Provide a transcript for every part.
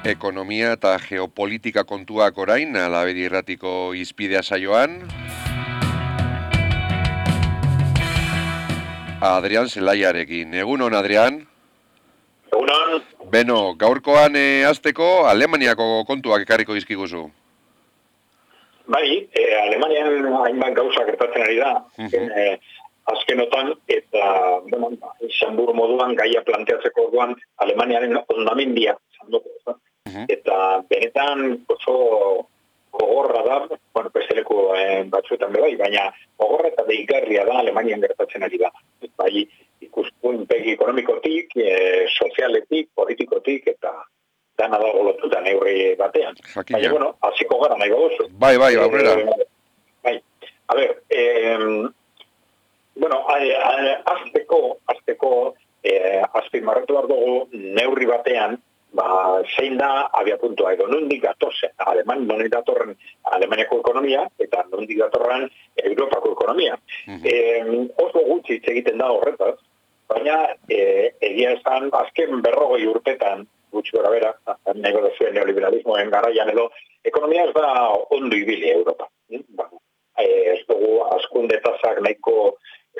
Ekonomia eta geopolitika kontuak orain, Alabedi Irratiko Hizpidea saioan. Adrian Zelaiarekin. Egunon, Adrian? Egunon. Beno, gaurkoan hasteko Alemaniako kontuak ekarriko dizkiguzu. Bai, Alemanian hainbat gauza gertatzen ari da. Azkenotan, eta, izan buru moduan, gaia planteatzeko orduan, Alemaniaren ondamendia, eta benetan oso gogorra da, besteleko batzuetan bai, baina gogorra eta deigarria da Alemanian gertatzen ari da. Bai, ikuspunpegi ekonomikotik, sozialetik, politikotik, eta dana dago lotuta neurri batean. Jakina. Baina, hasiko gara nahi bagozu. Bai, aurrera. Bai, a ber, azteko azpimarratu behar dugu neurri batean, zein da abiapuntua edo nondik datorren nondik datorren Alemaniako ekonomia eta nondik datorren Europako ekonomia. Oso gutxi hitz egiten da horretaz, baina egia esan azken 40 urtetan gutxi gora bera, nahi da zuen neoliberalismoen garaian edo, ekonomia ez da ondo ibili Europa. Ez dugu hazkunde tasak nahiko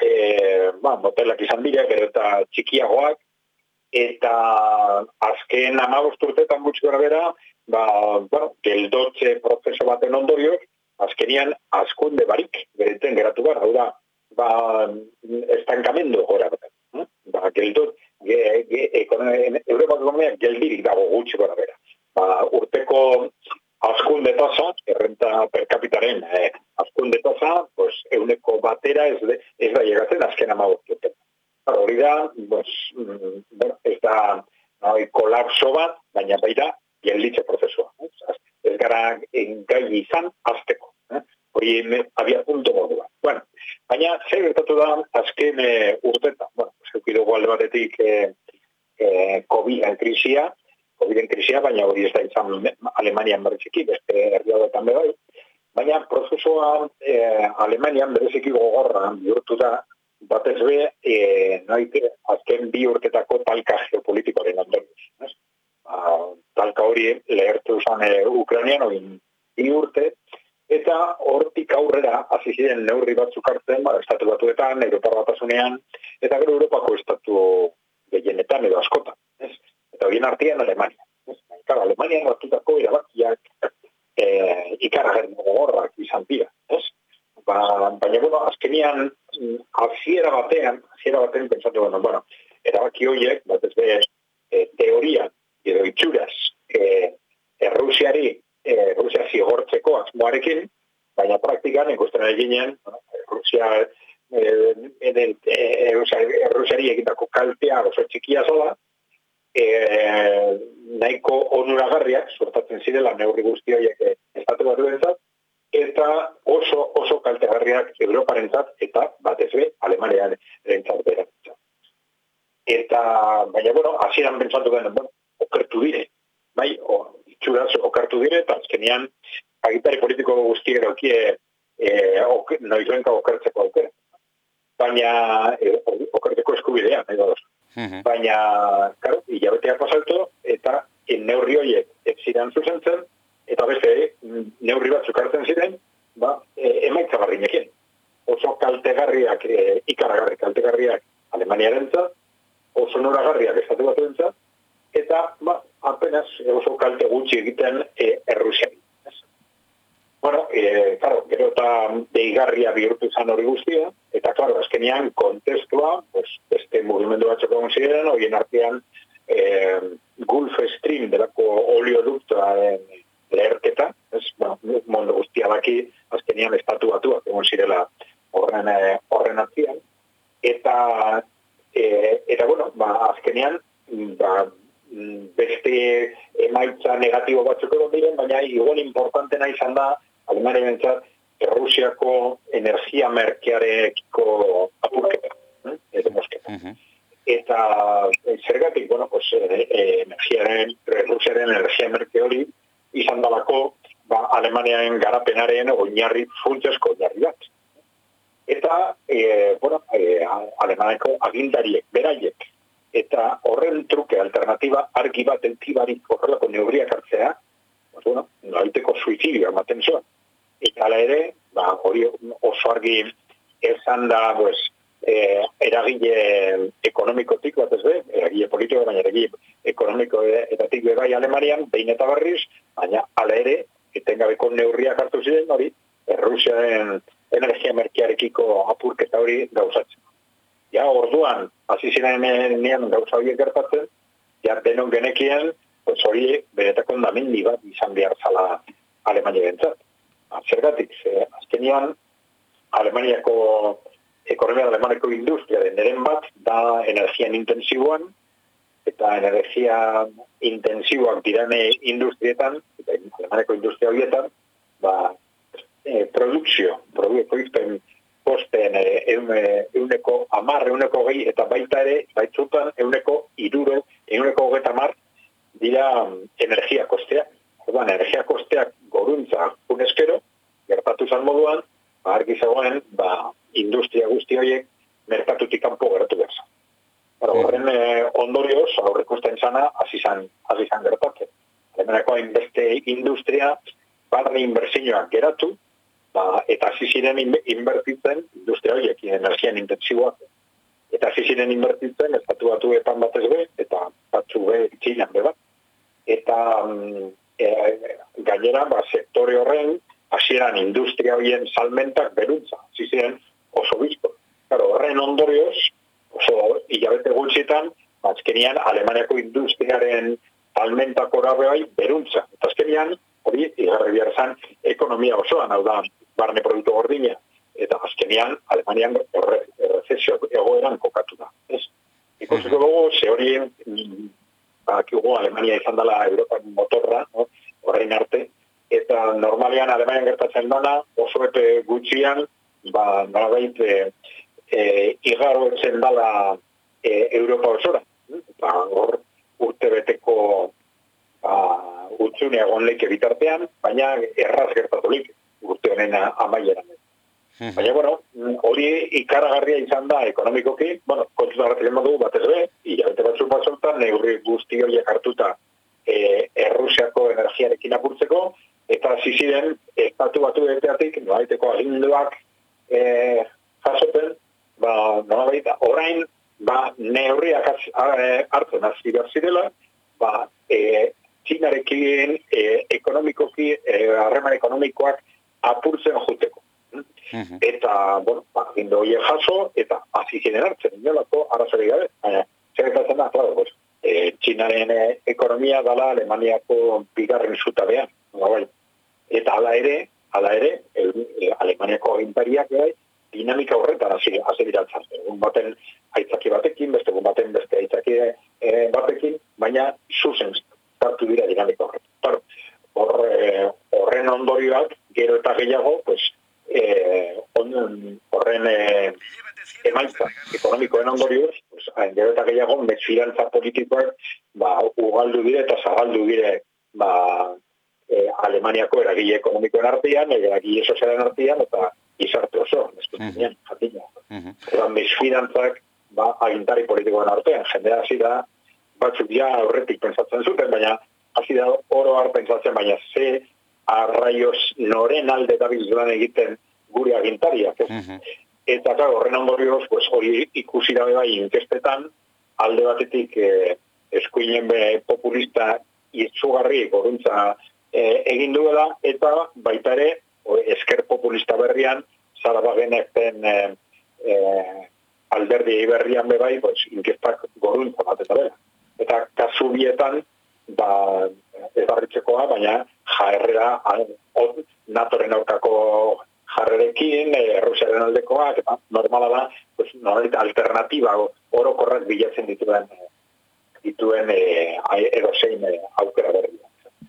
motelak izan dira, gero eta txikiagoak, eta azken 15 urtetan gutxi gora bera, geldotze prozeso baten ondorioz, azkenian hazkunde barik bereten geratu gara, hau da, estankamendu gora bera. Geldot, Europako ekonomia geldirik dago gutxi gora bera. Urteko hazkunde tasa, errenta per capitaren hazkunde tasa, 100 batera ez da llegatzen azken 15 urtetan. Hori da, ez da kolapso bat, baina baita gelditze prozesua. Ez gara gai izan azteko. Hori abia punto modua. Baina zer gertatu da azken urtetan. Zeukidugu alde batetik COVID-en krisia, baina hori ez da izan Alemanian bereziki, beste herrialdetan bai. Baina prozesua Alemanian bereziki gogorra bihurtu da, batez be, azken 2 urtetako talka geopolitikoaren ondorioz. Talka hori lehertu zen Ukrainian, hori 2 urte, eta hortik aurrera hasi ziren neurri batzuk hartzen, estatu batuetan, Europar Batasunean, eta gero Europako estatu gehienetan edo askotan. Eta horien artean Alemania. Alemanian hartutako erabakiak ikaragarri gogorrak izan dira. Baina, azkenian, hasiera batean pentsatu, erabaki horiek, batez be, teoria edo itxuraz, Rusia zigortzeko asmoarekin, baina praktikan, ikusten ari ginen, Rusiari egindako kaltea oso txikia zela, nahiko onuragarriak suertatzen zirela neurri guzti horiek estatu batuentzat, eta oso kaltegarriak Europarentzat eta batez be Alemaniarentzat berantzat. Eta, baina, hasieran pentsatu garen, okertu dire, bai, itxuraz okertu dire, eta azkenean agintari politiko guztiek daukie noizuenka okertzeko aukera. Baina, okertzeko eskubidea, nahi da dozu. Baina, karo, hilabeteak pasatu, eta neurri horiek ez ziren zuzentzen, eta beste, neurri batzuk hartzen ziren, emaitza barrinekin. Oso kaltegarriak, ikaragarri kaltegarriak Alemaniarentzat, oso noragarriak estatu batuentzat, eta apenas oso kalte gutxi egiten Errusiari. Claro, gero eta deigarria bihurtu izan hori guztia, eta claro, azkenean kontestua, beste mugimendu batzuk egon ziren, horien artean Gulf Stream delako oleoduktoaren leherketa, mundu guztia baki, azkenean estatu batuak egon zirela horren atzian, eta azkenean beste emaitza negatibo batzuk egon diren, baina igual importantena izan da Alemaniarentzat Rusiako energia merkearekiko apurketa, edo mosketa. Eta zergatik, Rusiaren energia merke hori izan dalako Alemaniaren garapenaren funtsezko oinarri bat. Eta, Alemaniako agintariek, beraiek, eta horren truke alternatiba argi bat eltibarik horrelako neurriak hartzea, bueno, nolaiteko suizidioa ematen zuen. Eta hala ere, hori oso argi esan da, pues, eragile ekonomikotik bat ez be, eragile politiko, baina eragile ekonomikoetatik bai Alemanian, behin eta berriz, baina hala ere, etengabeko neurriak hartu ziren hori, Rusiaren energia merkearekiko apurketa hori gauzatzen. Ja, orduan, hasi zirenean gauza horiek gertatzen, ja, denon genekien, pues hori benetako ondamendi bat izan behar zala Alemania bentzat. Zergatik, azkenian, Alemaniako Alemaniako industria deneren bat da energian intensiboan, eta energia intensiboak dirane industrietan, eta Alemaniako industria horietan, produkzioizpen kosten euneko 10, euneko 20, eta baita ere, baitzutan euneko 30, euneko 30 dira energia kosteak. Orduan, energia kosteak goruntza uneskero, gertatu zan moduan, argi zegoen, industria guzti horiek merkatutik kanpo gertu behar. Horren ondorioz, aurrekusten zana, hasi zan gertatzen. Alemaniako hainbeste industria, barne inbertsioak geratu, eta hasi ziren inbertitzen industria horiek, energian intensiboak. Eta hasi ziren inbertitzen, estatu batuetan batez be, eta batzu be Txinan be bat. Eta gainera, sektore horren, hasieran industria horien salmentak beruntza, hasi ziren oso bizko. Horren ondorioz, oso hilabete gutxietan, azkenian Alemaniako industriaren salmentako bai beruntza. Eta azkenian, hori, igarri behar zan, ekonomia osoan, hau da, barne produktu gordina, eta azkenian Alemanian rezesio egoeran kokatu da. Ikusiko dugu, ze hori, Alemania izan dela Europan motorra, horrein arte, eta normalean Alemanian gertatzen dana, oso epe gutxian, nolabait igarotzen dela Europa osora. Hor urte beteko utzunea egon leike bitartean, baina erraz gertatulik urte honen amaieran. Baina, hori ikaragarria izan da ekonomikoki, kontuta hartzen modu batez be, hilabete batzuk batzoltan, neurri guzti horiek hartuta Errusiako energiarekin apurtzeko, eta hasi ziren estatu batuetatik nolabaiteko aginduak jasoten, orain neurriak hartzen hasi behar zirela, Txinarekin ekonomikoki, harreman ekonomikoak apurtzen juteko. Eta, agindu horiek jaso, eta hasi ziren hartzen, inolako arazorik gabe. Zerretatzen da, Txinaren ekonomia dala Alemaniako bigarren zutabean. Eta hala ere, Alemaniako agintariak dinamika horretan hasi diratzen. Egun baten aitzaki batekin, beste egun baten beste aitzaki batekin, baina zuzen hartu dira dinamika horretan. Horren ondorioak, gero eta gehiago, horren emaitza ekonomikoen ondorioz, gero eta gehiago, mesfidantza politikoak ugaldu dire eta zabaldu dire Alemaniako eragile ekonomikoen artean, eragile sozialen artean, eta izarte oso, jatina. Mesfidantzak agintari politikoen artean, jendea hasi da, batzuk ja aurretik pentsatzen zuten, baina hasi da oro har pentsatzen, baina ze arraioz noren alde dabilzuan egiten gure agintariak. Eta horren ondorioz, hori ikusi dabe bai inkestetan, alde batetik eskuinen populista itzugarri goruntza egin duela, eta baita ere, esker populista berrian, Zarabagenekten alderdi berrian bebai, inkestak goruntza bat eta bera. Eta kasu bietan, ez barritzekoa, baina jarrera, NATOren aurkako jarrerekin, Rusiaren aldekoak, eta normala da, alternatiba orokorrak bilatzen dituen edozein aukera berri.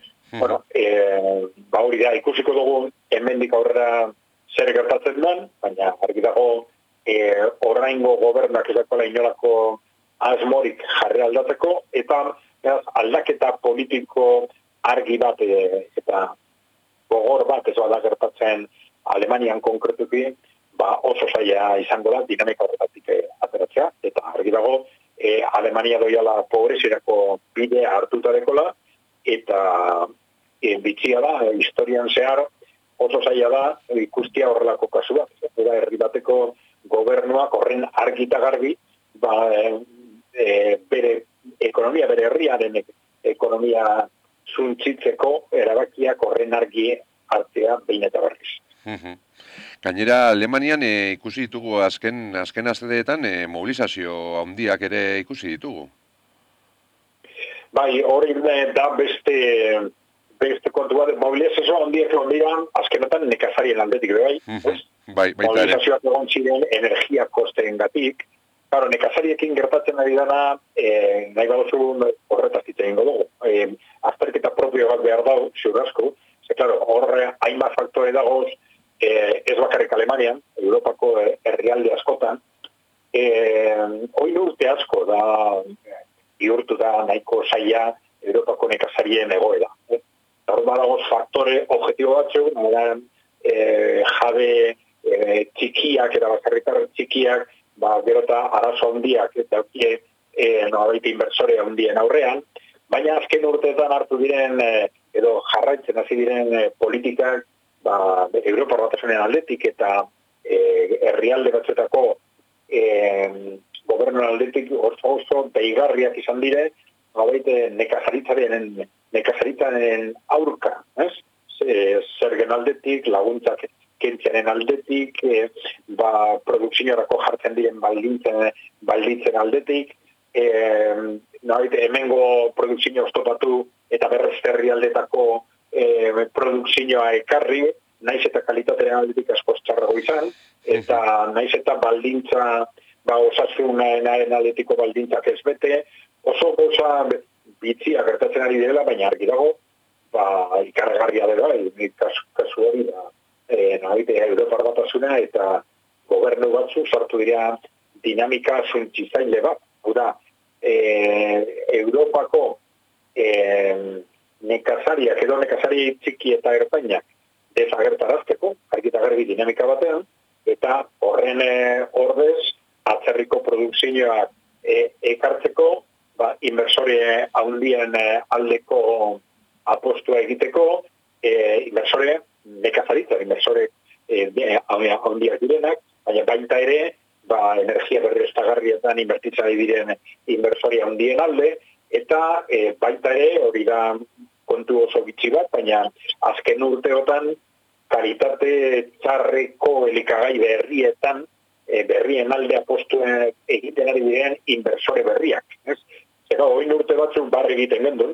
Hori da, ikusiko dugu hemendik aurrera zer gertatzen den, baina argi dago oraingo gobernak ezakola inolako asmorik jarri aldatzeko, eta aldaketa politiko argi bat eta gogor bat ez bada gertatzen Alemanian konkretuki, oso zaila izango da dinamika horretatik ateratzea, eta argi dago Alemania doiala pobrezirako bide hartuta dekola, eta bitxia da, historian zehar, oso zaila da, ikustia horrelako kasua. Eta herri bateko gobernuak horren argita garbi, bere ekonomia, bere herriaren ekonomia zuntzitzeko erabakiak horren argi hartzea behin eta berriz. Gainera, Alemanian ikusi ditugu azken asteetan mobilizazio handiak ere ikusi ditugu. Bai, hori da beste kontua, mobilizazio handiak ondiran azkenetan nekazarien aldetik, bai? Mobilizazioak egon ziren energia kosteengatik. Claro, nekazariekin gertatzen ari dana, nahi baduzu horretaz egin dugu. Azterketa propio bat behar dago, ziur asko. Claro, horre hainbat faktore dagoz, ez bakarrik Alemanian, Europako herrialde askotan, oin urte asko da, bihurtu da nahiko zaila Europako nekazarien egoera. Hor badagoz faktore objektibo batzuk, jabe txikiak eta bakarritar txikiak, gero eta arazo handiak eta nolabait inbertsore handien aurrean, baina azken urteetan hartu diren edo jarraitzen hasi diren politikak Europar Batasunen aldetik eta herrialde batzuetako gobernuen aldetik oso deigarriak izan dire, nekazaritzaren aurka, zergen aldetik, laguntzak kentziaren aldetik, produkziorako jartzen diren baldintzen aldetik, hemengo produkzio ostopatu eta berrezterri aldetako produkzioa ekarri, naiz eta kalitatearen aldetik askoz txarrago izan, eta naiz eta baldintza, osasunaren aldetiko baldintzak ez bete, oso gauza bitzia gertatzen ari dela, baina argi dago, ikargarria dela, kasu hori da, Europar Batasuna eta gobernu batzu sartu dira dinamika zuntzizaile bat. Hau da, Europako nekazariak edo nekazari txiki eta ertainak desagertarazteko, argita garbi dinamika batean, eta horren ordez atzerriko produkzioak ekartzeko, inversore handien aldeko apostua egiteko, inversore nekazaritza, inversore handiak direnak, baina baita ere, energia berriztagarrietan inbertitzen diren inversore handien alde, eta baita ere, hori da kontu oso bitxi bat, baina azken urteotan kalitate txarreko elikagai berrien alde apostu egiten ari diren inversore berriak. Zero, oin urte batzuk barri egiten gendun,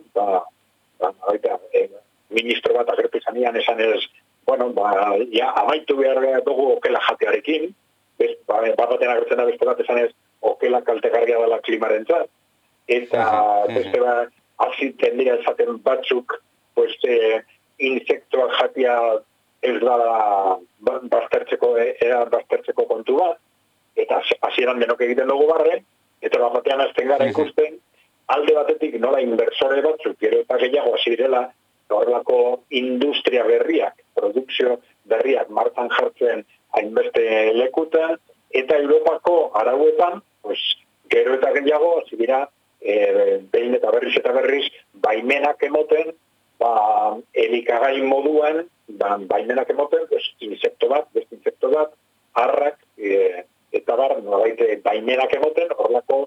ministro bat agertu zanean esan ez, amaitu behar dugu okela jatearekin, baten agertzen da beste bat esan ez, okela kaltegarria dela klimarentzat, eta beste bat, azitzen dira esaten batzuk, insektoak jatia ez da baztertzeko kontu bat, eta hasieran denok egiten dugu barre, eta batean azten gara ikusten, alde batetik nola inversore batzuk, gero eta gehiago hasi direla, horrelako industria berriak, produkzio berriak martan jartzen hainbeste lekutan, eta Europako arauetan, gero eta gehiago hasi dira, behin eta berriz, baimenak emoten, elikagai moduan, baimenak emoten, insekto bat, harrak, eta nolabait baimenak emoten, horrelako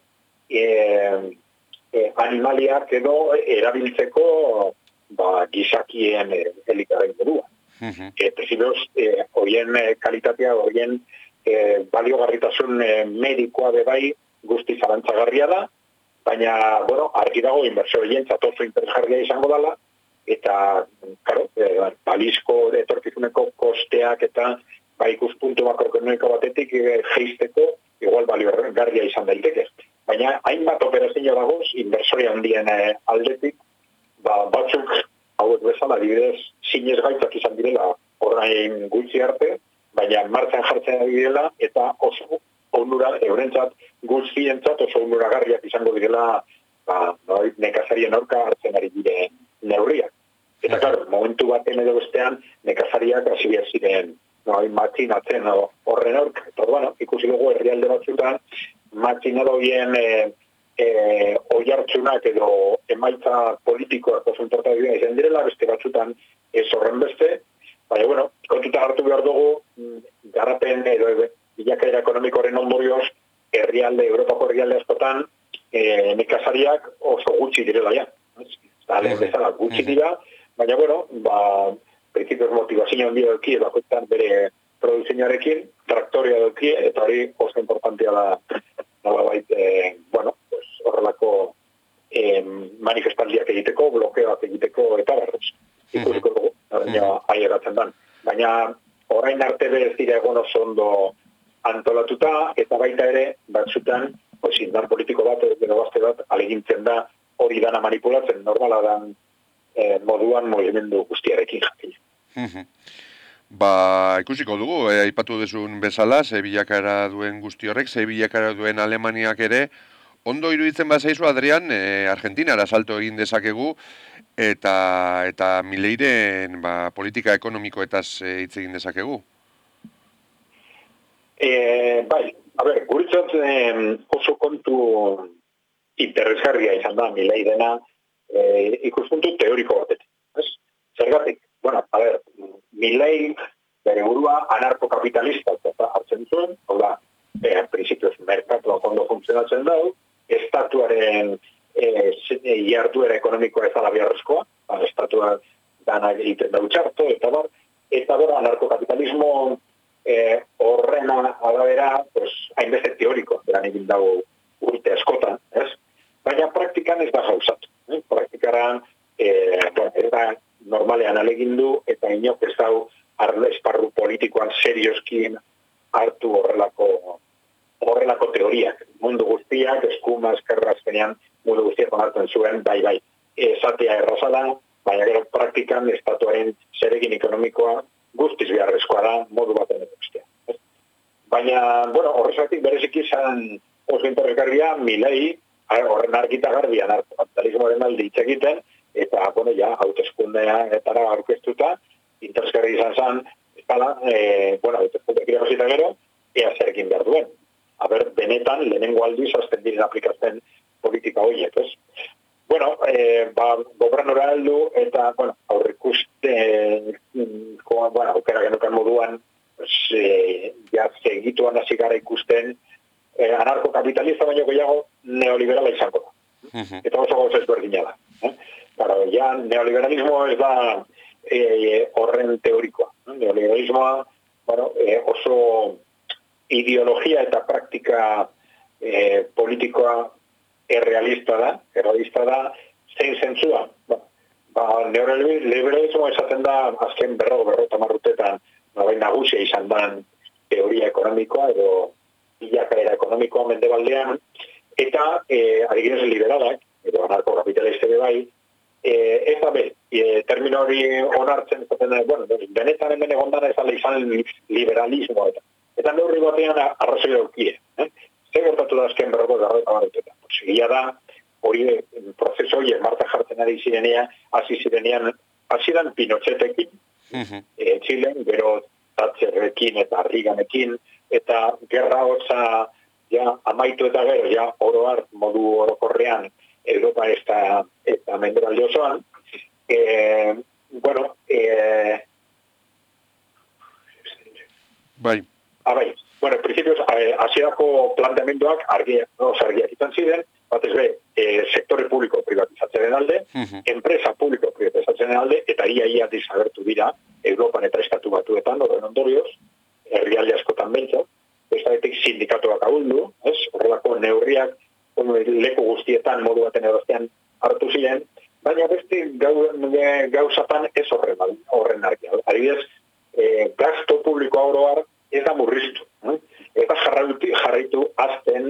animaliak edo erabiltzeko gizakien elikagai moduan. Prezidioz, horien kalitatea, horien baliogarritasun medikoa bebai guzti zalantzagarria da, baina, argi dago, inbertsorien oso interesgarria izango dela, eta, balizko etorkizuneko kosteak eta ikuspuntu makroekonomiko batetik geisteko, igual baliogarria izan daiteke. Baina, hainbat operazio dagoz, inversore handien aldetik, batzuk, hauek bezala, dibidez, zinez gaitzak izan direla horrein gutxi arte, baina martxan jartzen ari direla, eta oso onura, eurentzat, guztientzat oso onuragarriak izango direla nekazarien aurka hartzen ari diren neurriak. Eta, momentu baten edo bestean, nekazariak hasi behar ziren matxinatzen horren aurka. Eta, ikusi dugu herrialde batzutan, matxinado bien oihartzunak edo emaitza politikoak oso importanteak izan direla, beste batzutan ez horren beste, baina, bueno, kontuta hartu behar dugu, garapen edo bilakaera ekonomikoaren ondorioz, Europako herrialde askotan, nekazariak oso gutxi direla ja. Lehen bezala gutxi dira, baina, bueno, principios motivazio handia duki, bakoitzan bere produzioarekin, traktoria duki, eta hori oso importantea da, bueno, horrelako manifestaldiak egiteko, blokeoak egiteko, eta berrez. Ikusiko dugu, aieratzen dan. Baina, orain arte berez dira egon oso ondo antolatuta, eta baita ere, batzutan, indar politiko bat, edo gazte bat, alegintzen da, hori dana manipulatzen, normala dan moduan movimendu guztiarekin jakin. Ikusiko dugu, aipatu duzun bezala, ze bilakara duen guzti horrek, ze bilakara duen Alemaniak ere, ondo iruditzen bazaizu, Adrian, Argentinara salto egin dezakegu, eta Mileiren politika ekonomikoetaz hitz egin dezakegu. Bai, guretzat oso kontu interesgarria izan da Mileirena ikuspuntu teoriko batetik. Zergatik? Bueno, Milei bere burua anarkokapitalista hartzen zuen, hau da, principios merkatuak ondo funtzionatzen dau, estatuaren jarduera ekonomikoa ez ala biharrezkoa, estatua dana egiten dau txarto, eta anarkokapitalismo horrena arabera, hainbeste teoriko, eran egin dago urte askotan, ez? Baina praktikan ez da gauzatu. Praktikaran, ez da normalean alegindu, eta inok ez dau esparru politikoan serioskin hartu horrelako teoriak. Mundu guztiak, eskuma, eskerra, azkenean, mundu guztiak onartzen zuen, bai, esatea errazala, baina gero praktikan estatuaren zeregin ekonomikoa guztiz beharrezkoa da, modu baten edo. Baina, horrezatik bereziki izan oso interesgarria, Milei, horren argita garbi anarkokapitalismoaren alde hitz egiten, eta, hauteskundean etara aurkeztuta, interesgarri izan zen, hauteskundeak irabazita gero, ea zerekin behar duen. Benetan, lehenengo aldiz, azten diren aplikatzen politika horiek, ez? Gobernura heldu, eta, aukera genukan moduan, segituan hasi gara ikusten, anarkokapitalista baino gehiago neoliberala izango da. Eta oso gauza ezberdina da. Neoliberalismo ez da horren teorikoa. Neoliberalismoa oso ideologia eta praktika politikoa errealista da, zein zentzua. Neoliberalismo esaten da azken berrota marrutetan nagusia izan dan teoria ekonomikoa edo bilakaera ekonomikoa mendebaldean, eta adibidez liberalak, edo anarkokapitalista bai, eta termino hori onartzen, benetan hemen egondana ez ala izan liberalismoa eta neurri batean arrazoi daukie. Zer gertatu da azken berrota marrutetan? Egia da, hori prozeso hori marta jartzen ari zirenean, hasi dan Pinochetekin, Txilen, gero Thatcherrekin eta Reaganekin, eta gerra hotza amaitu eta gero, oroar modu orokorrean Europa eta mendebalde osoan, principios, hasierako planteamenduak argiak izan ziren, batez sektore publiko privatizatzen alde, enpresa publiko privatizatzen alde, eta ia desagertu dira Europan eta Estatu Batuetan, horren ondorioz, herrialde askotan behintzat, bestatik sindikatuak ahuldu, horrelako neurriak leku guztietan modu baten erostean hartu ziren, baina beste gauzatan ez horren argia. Adibidez, gasto publiko oroar ez da murriztu. Eta jarraitu azten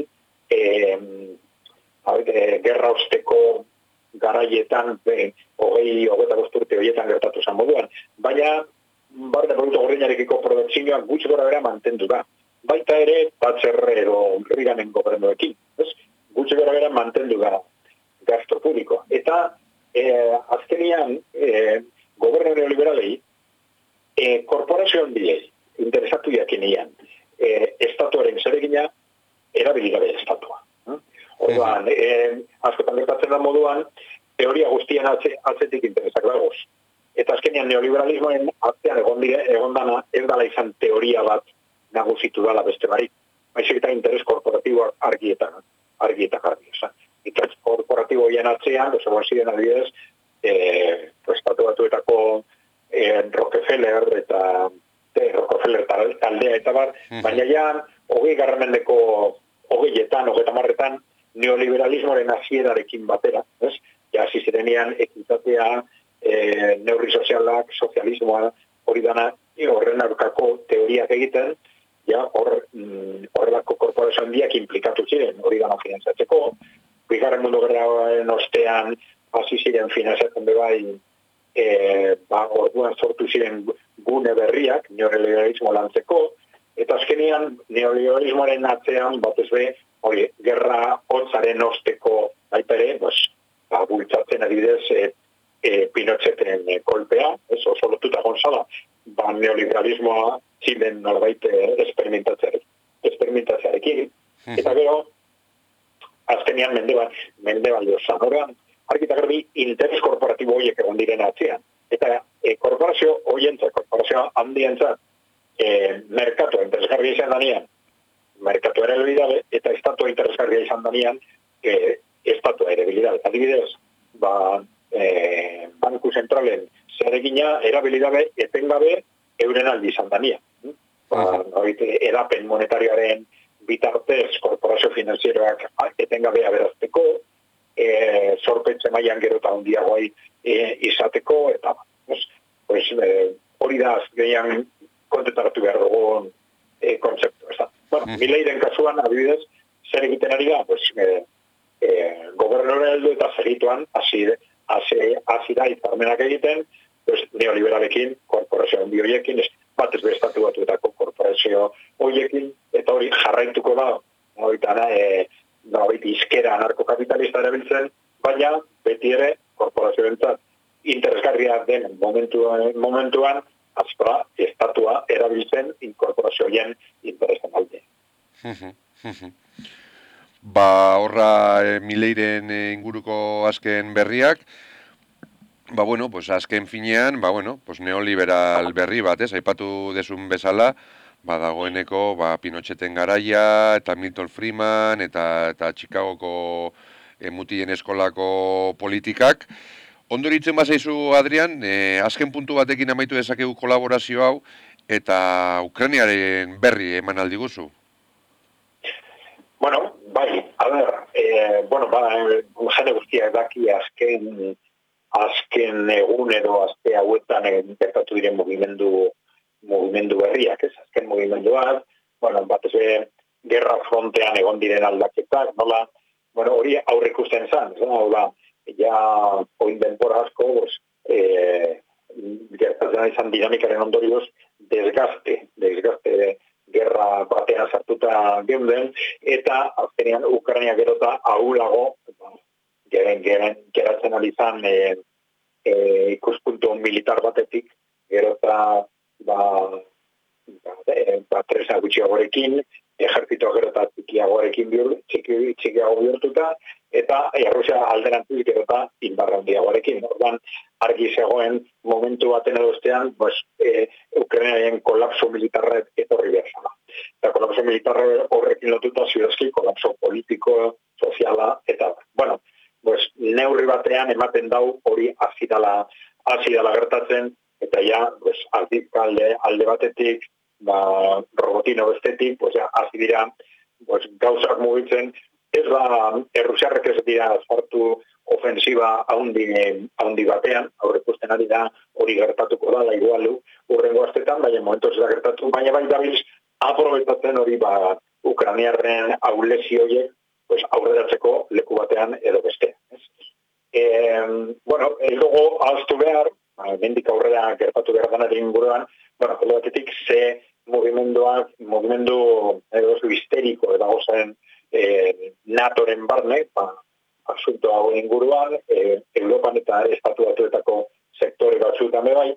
gerra osteko garaietan, 25 urte horietan gertatu zen moduan. Baina, barne produktu gorriñarekiko produkzioa gutxi gora bera mantendu da. Baita ere, Thatcher edo Reaganen gobernuekin. Gutxi gora bera mantendu da gasto publiko. Eta, azkenian, gobernu neoliberalei, korporazio handiei, interesatu jakinian, estatuaren zeregina, erabili gabe estatua. Orduan, askotan gertatzen da moduan, teoria guztien atzetik interesak dagoz. Eta azkenean neoliberalismoen atzean egondana ez dala izan teoria bat nagusitu dala beste barik. Baizik eta interes korporatiboak argi eta garbi. Interes korporatiboien atzean, egon ziren adibidez, Estatu Batuetako Rockefeller taldea eta bar, baina ja, 20. mendeko 30 neoliberalismoaren hasierarekin batera, ez? Ja, hasi zirenean ekitatea, neurri sozialak, sozialismoa, hori dana, horren aurkako teoriak egiten, ja, horrelako korporazio handiak implikatu ziren, hori dana finantzatzeko, Bigarren Mundu Gerraren ostean hasi ziren finantzatzen bebai, orduan sortu ziren gune berriak, neoliberalismo lantzeko, eta azkenean neoliberalismoaren atzean batez be, hori, gerra hotzaren osteko baipere, bultzatzen adibidez Pinocheten kolpea, oso lotuta gonzala, neoliberalismoa ziren nolabait esperimentatzearekin, eta gero, azkenean mendebalio zanoran, argita garbi interes korporatibo horiek egon diren atzean. Eta korporazio horientzat, korporazio handientzat, merkatua interesgarria izan danean, merkatua ere bilidabe, eta estatua interesgarria izan danean, estatua ere bilidabe. Adibidez, banku zentralen zeregina erabilidabe etengabe euren aldi izan danean. Edapen monetarioaren bitartez korporazio finanzieroak etengabe aberazteko, zorpetze mailan gero eta handiagoa izateko, eta hori da azkenean kontetaratu behar dugun kontzeptu. Mileiren kasuan, adibidez, zer egiten ari da, gobernore heldu eta segituan hasi da hitzarmenak egiten, neoliberalekin, korporazio handi horiekin, batez bestatu batuetako korporazio horiekin, eta hori jarraituko da, izkera anarkokapitalista erabiltzen, baina beti ere korporazioentzat interesgarria den momentuan azpa estatua erabiltzen inkorporazioen interesen alde. Horra Mileiren inguruko azken berriak, azken finean, neoliberal berri bat, aipatu desun bezala, dagoeneko Pinocheten garaia, eta Milton Friedman, eta Chicagoko mutien eskolako politikak. Ondoritzen bazaizu, Adrian, azken puntu batekin amaitu dezakegu kolaborazio hau, eta Ukrainiaren berri eman aldi guzu. Bai, jende guztiak daki azken egun edo azte hauetan gertatu diren mugimendu berriak, azken mugimenduak, batez gerra frontean egon diren aldaketak, hori aurrikusten zan, oin denpora asko, gertatzen izan dinamikaren ondorioz, desgaste gerra batean sartuta geunden, eta azkenean Ukraina gerota ahulago, geratzen ari zan ikuspuntu militar batetik, gerota tresna gutxiagorekin, ejertzitoa gerota txikiago bihurtuta, eta Rusia alderantziz gerota indarra handiagoarekin. Orduan, argi zegoen momentu baten edostean, Ukrainaren kolapso militarra etorri behar zela. Eta kolapso militarra horrekin lotuta ziurazki kolapso politiko, soziala, eta, neurri batean ematen dau hori hasi dala gertatzen, eta alde batetik, robotino bestetik, hasi dira gauzak mugitzen, ez da, Rusiarrek ez dira sartu ofensiba haundi batean, aurrekusten ari da hori gertatuko da, igualu, urrengo astetan, baina momentu ez da gertatu, baina bai dabiz, aprobetatzen hori Ukrainiarren ahulezi horiek, aurreratzeko leku batean edo bestean. Ez dugu ahaztu behar, mendik aurrera gertatu behar denaren inguruan, batetik ze mugimendu histeriko eta gozen NATOren barne, asunto hau inguruan, Europan eta Estatu Batuetako sektore batzuetan bai,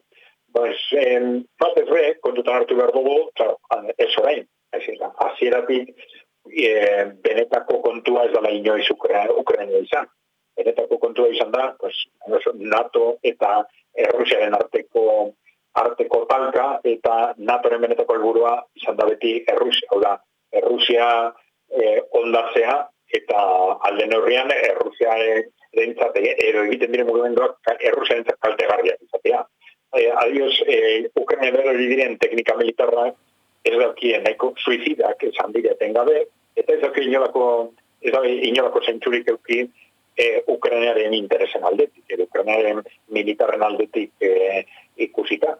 batez be, kontutan hartu behar dugu, ez orain, hasieratik benetako kontua ez dela inoiz Ukraina izan. Benetako kontua izan da, pues, NATO eta Errusiaren arteko talka eta NATOren benetako helburua izan da beti Errusia. Hau da, Errusia ondatzea eta alde neurrian Errusiaren edo egiten diren mugimenduak Errusiaren kaltegarriak izatea. Adioz, Ukraina berri diren teknika militarra ez daukien nahiko suizidak esan direten gabe, eta ez dauki inolako zentzurik euki Ukrainaren interesen aldetik, edo Ukrainaren militarren aldetik ikusita.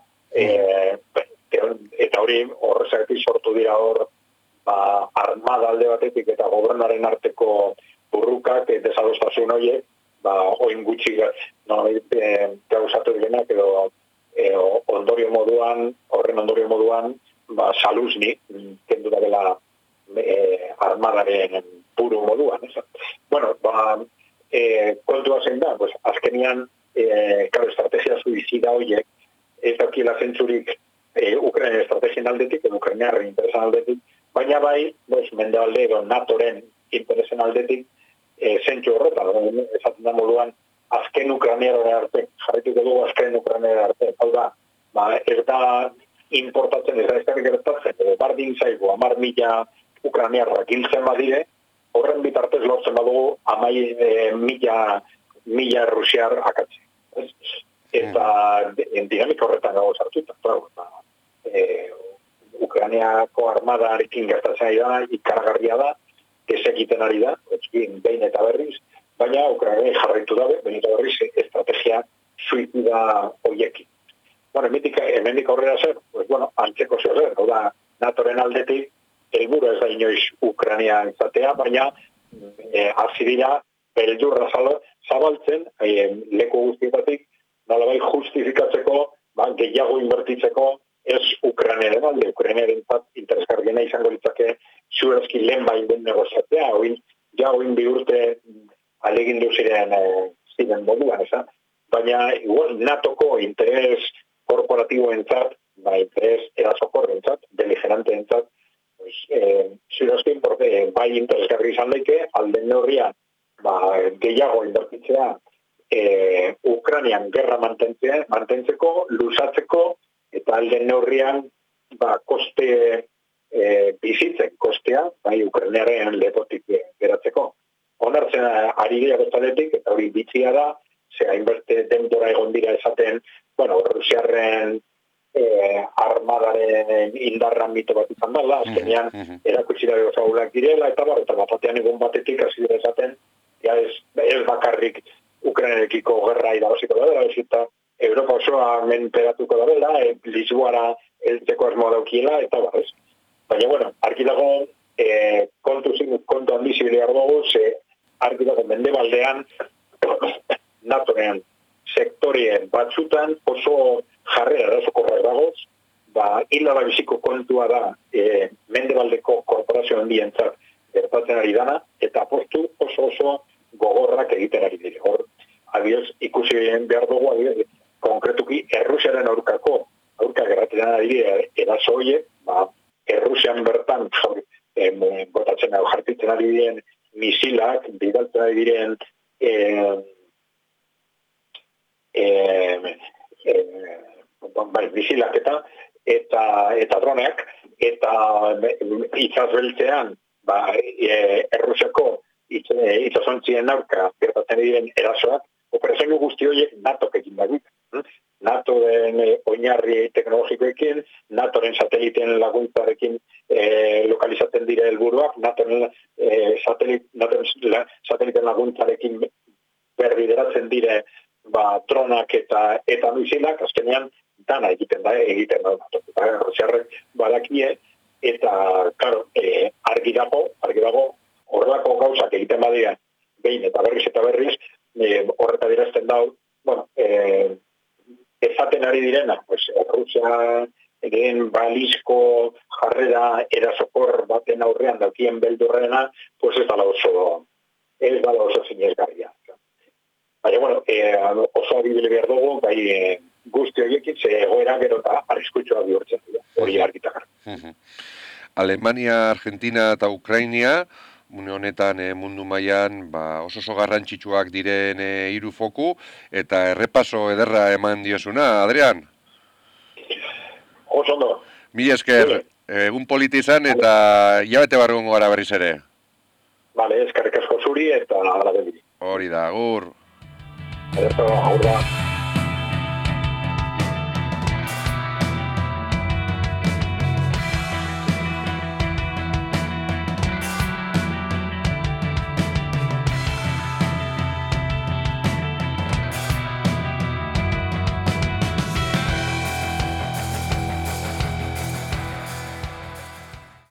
Eta hori horrezagatik sortu dira hor armada alde batetik eta gobernaren arteko burrukak, desadostasun horiek, oin gutxi gauzatu direnak edo horren ondorio moduan, saluzni, kendu da dela armadaren puru moduan. Bueno, kontua zein da, pues, azkenian, estrategia suizida horiek, ez daukila zentzurik Ukraina estrategien aldetik, edo Ukrainaren interesan aldetik, baina bai, mendebalde edo NATOren interesen aldetik, zentzu horretan, esaten da moduan, azken Ukrainaren arte, jarrituko dugu azken Ukrainaren arte, hau da, ez da importatzen, ez da gertatzen, edo bardin zaigu, 10.000 Ukrainiarrak hiltzen badire, horren bitartez lortzen badugu 10.000 Errusiar akatzen. Eta dinamika horretan gago sartuta. Ukrainiako armadarekin gertatzen ari da, ikaragarria da, ez egiten ari da, behin eta berriz, baina Ukraina jarraitu dabe, behin eta berriz estrategia suizida horiekin. Bueno, hemendik aurrera zer, antzeko zer, hau da, NATOren aldetik, helburu ez da inoiz Ukraina izatea, baina hasi dira beldurra zabaltzen, leku guztietatik, nolabait justifikatzeko, gehiago inbertitzeko, ez Ukrainaren alde, Ukrainaren interesgarriena izango litzake zuerazki lehen bain den negoziatzea, oin bi urte alegindu ziren moduan, baina igual NATO-ko interes korporatiboentzat, interes erasokorrentzat, beligeranteentzat, zuerazki bai interesgarri izan daike, alden neurrian gehiago inbertitzea Ukrainian gerra mantentzeko, luzatzeko, eta alden neurrian koste bizitzen kostea, Ukrainaren lepotik geratzeko. Onartzen ari dira bestaletik, eta hori bitxia da, hainbeste denbora egon dira esaten, Rusiarren armadaren indarran mito bat izan dela, azkenean erakutsi da gozagulak direla, eta batean egon batetik hasi dira esaten, ez bakarrik Ukrainarekiko gerra irabaziko da dela, eta Europa osoa menperatuko da dela, Lisboara heltzeko asmoa daukiela, eta barrez. Baina, argi dago, kontu handizibili dugu, argi dago mendebaldean, NATOren sektorien batzutan oso jarrera erasokorrak dagoz, hildara biziko kontua da mendebaldeko korporazio handientzat gertatzen ari dana, eta postu oso gogorrak egiten ari dire. Hor, adioz, ikusi behar dugu, konkretuki Errusiaren aurka gertatzen ari dire eraso horiek, Errusian bertan botatzen jartitzen ari diren misilak, bidaltzen ari diren misilak eta droneak, eta itzazbeltzean Errusiako itsasontzien aurka gertatzen diren erasoak, operazio guzti horiek NATOk egin dagoik. NATOren oinarri teknologikoekin, NATOren sateliten laguntzarekin lokalizatzen dire helburuak, NATOren sateliten laguntzarekin berbideratzen dire dronak eta misilak, azkenean dana egiten da. Rusiarrek badakie, eta, klaro, argi dago, horrelako gauzak egiten badira, behin eta berriz, horreta dirazten dau, ezaten ari direna, Rusia egin balizko jarrera erasokor baten aurrean daukien beldurrena, ez dala oso zinezgarria. Baina, oso abibile behar dugu, guzti horiekin, egoera gero eta arriskutsua bihurtzen dira, hori argitakar. Alemania, Argentina eta Ukrainia, une honetan mundu mailan oso garrantzitsuak diren hiru foku, eta errepaso ederra eman diosuna, Adrian? Oso ondo. Mila esker, egun politi izan eta hilabete barruan gara berriz ere. Bale, eskerrik asko zuri eta ala bedi. Hori da, agur. Ederto, agur da.